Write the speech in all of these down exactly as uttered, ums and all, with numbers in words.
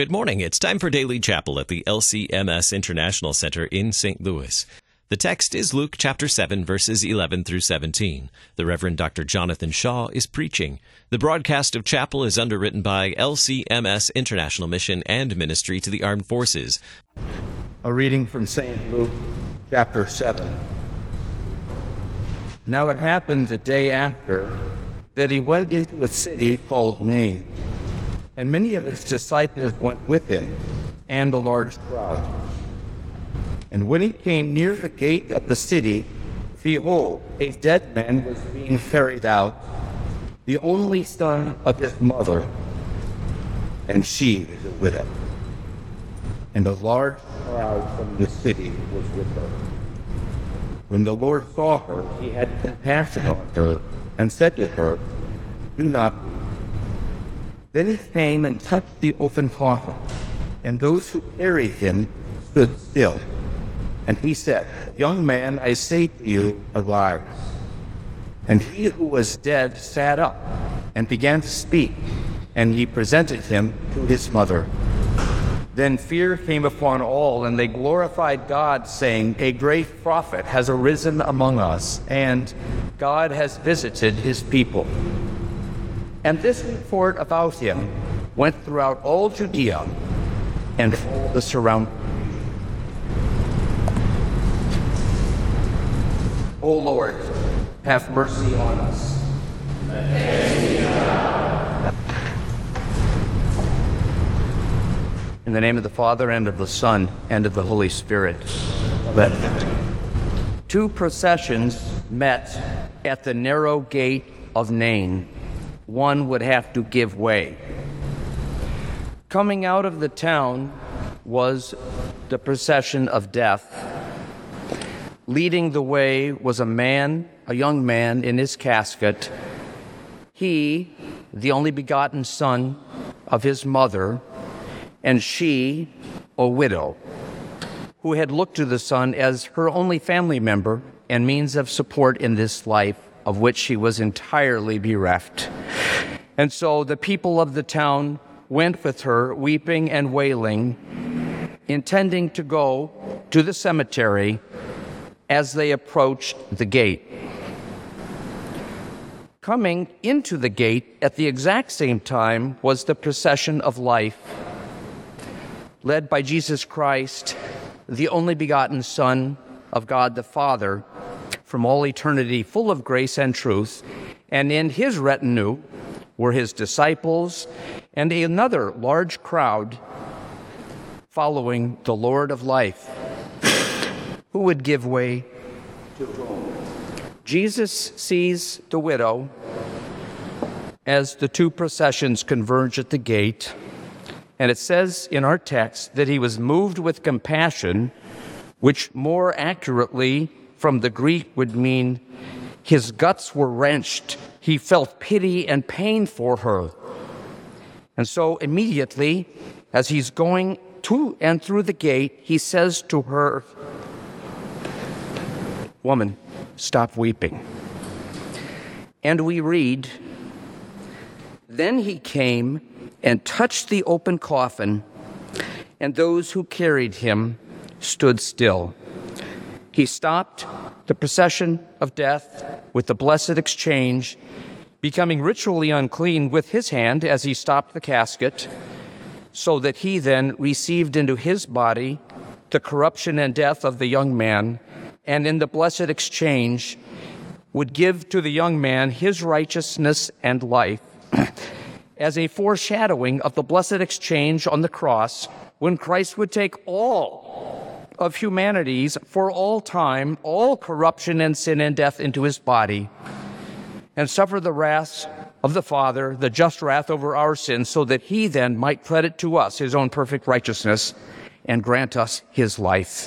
Good morning. It's time for Daily Chapel at the L C M S International Center in Saint Louis. The text is Luke chapter seven, verses eleven through seventeen. The Reverend Doctor Jonathan Shaw is preaching. The broadcast of chapel is underwritten by L C M S International Mission and Ministry to the Armed Forces. A reading from Saint Luke chapter seven. Now it happened the day after that he went into a city called Nain, and many of his disciples went with him, and a large crowd. And when he came near the gate of the city, behold, a dead man was being carried out, the only son of his mother, and she was a widow. And a large crowd from the city was with her. When the Lord saw her, he had compassion on her, and said to her, "Do not weep." Then he came and touched the open coffin, and those who carried him stood still. And he said, "Young man, I say to you, arise." And he who was dead sat up and began to speak, and he presented him to his mother. Then fear came upon all, and they glorified God, saying, "A great prophet has arisen among us, and God has visited his people." And this report about him went throughout all Judea and all the surrounding region. O Lord, have mercy on us. In the name of the Father, and of the Son, and of the Holy Spirit. Amen. Two processions met at the narrow gate of Nain. One would have to give way. Coming out of the town was the procession of death. Leading the way was a man, a young man in his casket. He, the only begotten son of his mother, and she, a widow, who had looked to the son as her only family member and means of support in this life, of which she was entirely bereft. And so the people of the town went with her, weeping and wailing, intending to go to the cemetery as they approached the gate. Coming into the gate at the exact same time was the procession of life, led by Jesus Christ, the only begotten Son of God the Father, from all eternity, full of grace and truth. And in his retinue were his disciples and another large crowd following the Lord of life, who would give way to whom? Jesus sees the widow as the two processions converge at the gate, and it says in our text that he was moved with compassion, which more accurately from the Greek would mean his guts were wrenched. He felt pity and pain for her. And so immediately, as he's going to and through the gate, he says to her, "Woman, stop weeping." And we read, "Then he came and touched the open coffin, and those who carried him stood still." He stopped the procession of death with the blessed exchange, becoming ritually unclean with his hand as he stopped the casket, so that he then received into his body the corruption and death of the young man, and in the blessed exchange would give to the young man his righteousness and life, as a foreshadowing of the blessed exchange on the cross, when Christ would take all of humanity's, for all time, all corruption and sin and death into his body, and suffer the wrath of the Father, the just wrath over our sins, so that he then might credit to us his own perfect righteousness and grant us his life.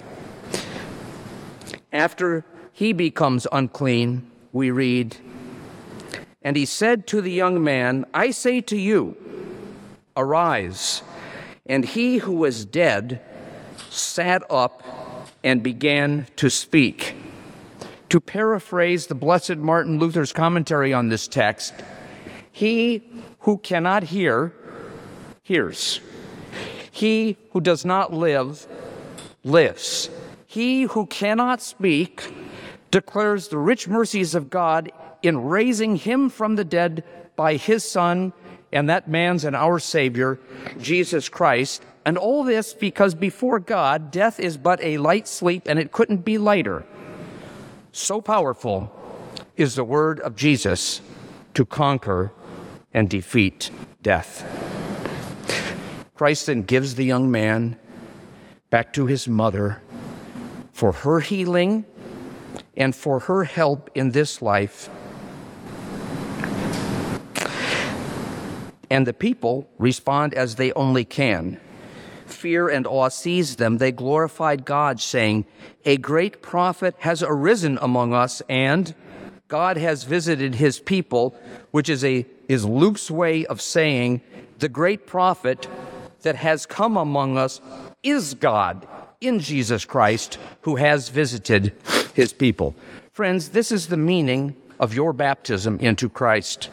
After he becomes unclean, we read, "And he said to the young man, I say to you, arise." And he who was dead sat up and began to speak. To paraphrase the Blessed Martin Luther's commentary on this text, he who cannot hear, hears. He who does not live, lives. He who cannot speak declares the rich mercies of God in raising him from the dead by his Son, and that man's and our Savior, Jesus Christ. And all this because before God, death is but a light sleep, and it couldn't be lighter. So powerful is the word of Jesus to conquer and defeat death. Christ then gives the young man back to his mother for her healing and for her help in this life. And the people respond as they only can. Fear and awe seized them. They glorified God, saying, "A great prophet has arisen among us, and God has visited his people," which is a is Luke's way of saying the great prophet that has come among us is God in Jesus Christ, who has visited his people. Friends, this is the meaning of your baptism into Christ.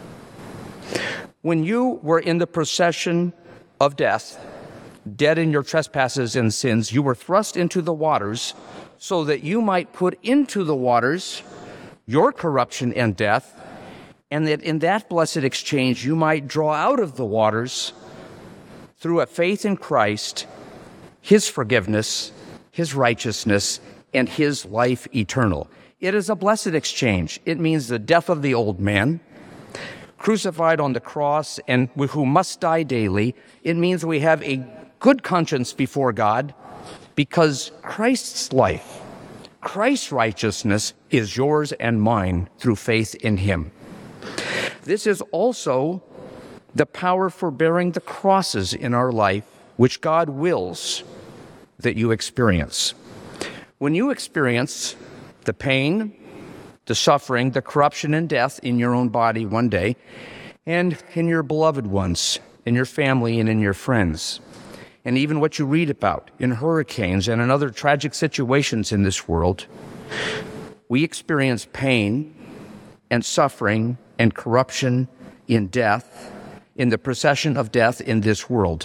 When you were in the procession of death, dead in your trespasses and sins, you were thrust into the waters so that you might put into the waters your corruption and death, and that in that blessed exchange you might draw out of the waters, through a faith in Christ, his forgiveness, his righteousness, and his life eternal. It is a blessed exchange. It means the death of the old man, crucified on the cross and who must die daily. It means we have a good conscience before God because Christ's life, Christ's righteousness is yours and mine through faith in him. This is also the power for bearing the crosses in our life, which God wills that you experience. When you experience the pain, the suffering, the corruption and death in your own body one day, and in your beloved ones, in your family and in your friends, and even what you read about in hurricanes and in other tragic situations in this world, we experience pain and suffering and corruption in death, in the procession of death in this world.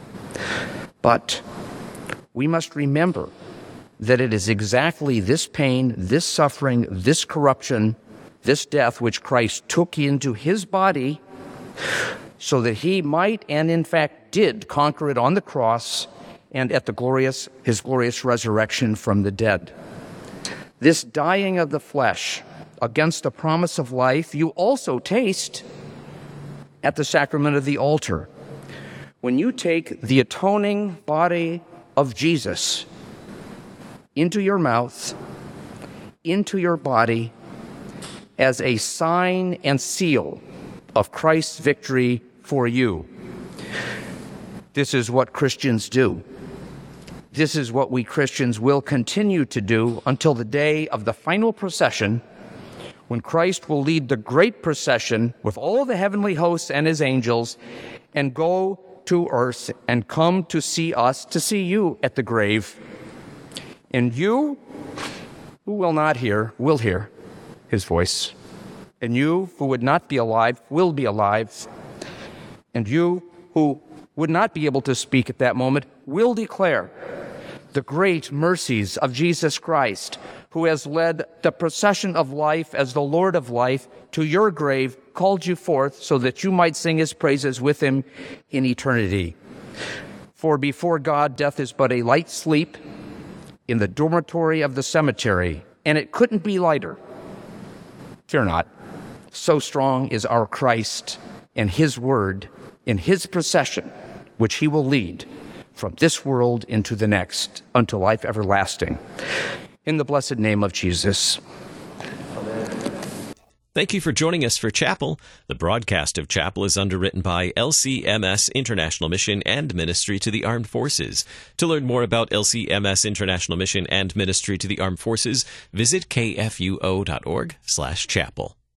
But we must remember that it is exactly this pain, this suffering, this corruption, this death which Christ took into his body so that he might and in fact did conquer it on the cross and at the glorious his glorious resurrection from the dead. This dying of the flesh against the promise of life you also taste at the sacrament of the altar. When you take the atoning body of Jesus into your mouth, into your body, as a sign and seal of Christ's victory for you. This is what Christians do. This is what we Christians will continue to do until the day of the final procession, when Christ will lead the great procession with all the heavenly hosts and his angels and go to earth and come to see us, to see you at the grave. And you who will not hear, will hear his voice. And you who would not be alive, will be alive. And you who would not be able to speak at that moment, will declare the great mercies of Jesus Christ, who has led the procession of life as the Lord of life to your grave, called you forth so that you might sing his praises with him in eternity. For before God, death is but a light sleep in the dormitory of the cemetery, and it couldn't be lighter. Fear not. So strong is our Christ and his word in his procession, which he will lead from this world into the next unto life everlasting. In the blessed name of Jesus. Thank you for joining us for Chapel. The broadcast of Chapel is underwritten by L C M S International Mission and Ministry to the Armed Forces. To learn more about L C M S International Mission and Ministry to the Armed Forces, visit kfuo dot org slash chapel.